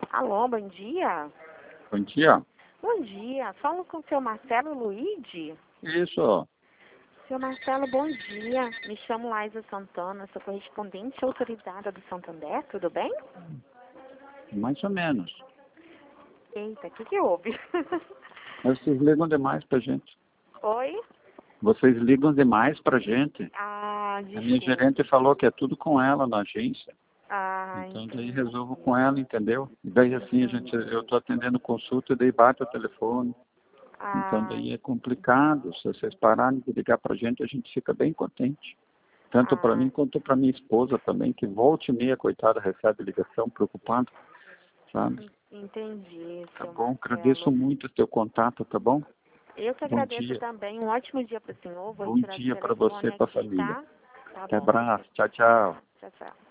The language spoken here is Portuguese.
Alô, bom dia. Bom dia. Bom dia. Falo com o seu Marcelo Luigi. Isso. Seu Marcelo, bom dia. Me chamo Laísa Santana, sou correspondente autorizada do Santander, tudo bem? Mais ou menos. Eita, o que houve? Vocês ligam demais pra gente. Oi? Vocês ligam demais pra gente. Ah, A minha desculpa. gerente falou que é tudo com ela na agência. Ah, Então daí entendi. resolvo com ela, entendeu? E daí assim eu tô atendendo consulta e daí bate o telefone. Então Ah, daí é complicado. Se vocês pararem de ligar pra gente, a gente fica bem contente. Tanto para ah, mim quanto para minha esposa também, que volta e meia, coitada, recebe ligação preocupada, sabe? entendi, Tá seu bom, agradeço Marcelo. muito o teu contato, tá bom? Eu que Bom agradeço dia. também. Um ótimo dia para o senhor. Vou Bom retirar do dia para você telefone e para a aqui, família. tá? Tá Até bom. abraço. Tchau, tchau. Tchau, tchau.